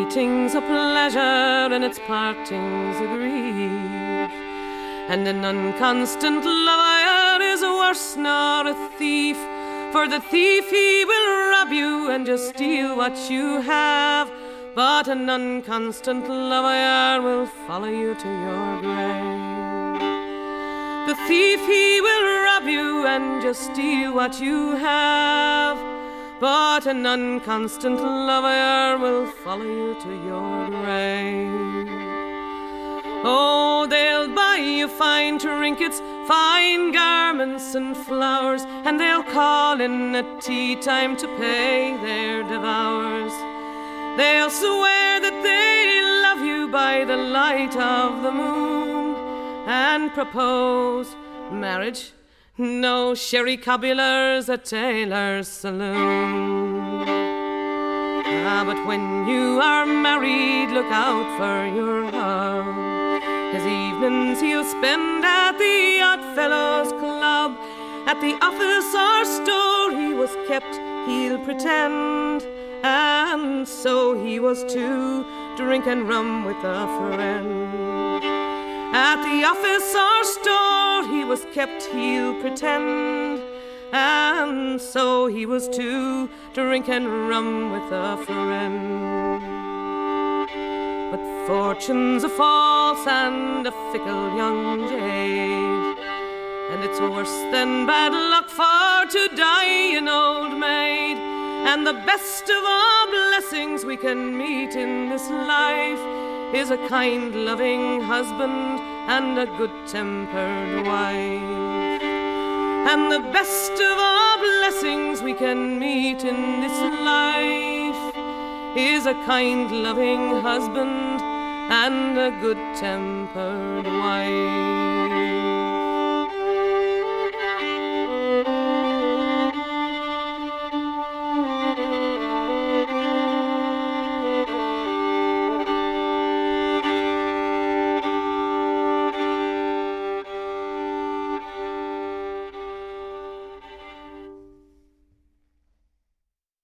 meeting's a pleasure and its parting's a grief, and an unconstant lover is worse nor a thief, for the thief he will rob you and just steal what you have, but an unconstant lover will follow you to your grave. The thief he will rob you and just steal what you have, but an unconstant lover will follow you to your grave. Oh, they'll buy you fine trinkets, fine garments and flowers, and they'll call in at tea time to pay their devours. They'll swear that they love you by the light of the moon, and propose marriage, no sherry cobblers at Taylor's saloon. But when you are married, look out for your love. His evenings he'll spend at the Oddfellows Club. At the office or store he was kept, he'll pretend, and so he was too, drinking rum with a friend. At the office or store he was kept, he'll pretend, and so he was too, drinking rum with a friend. But fortune's a false and a fickle young jade, and it's worse than bad luck for to die an old maid. And the best of all blessings we can meet in this life is a kind, loving husband and a good-tempered wife. And the best of all blessings we can meet in this life is a kind, loving husband and a good-tempered wife.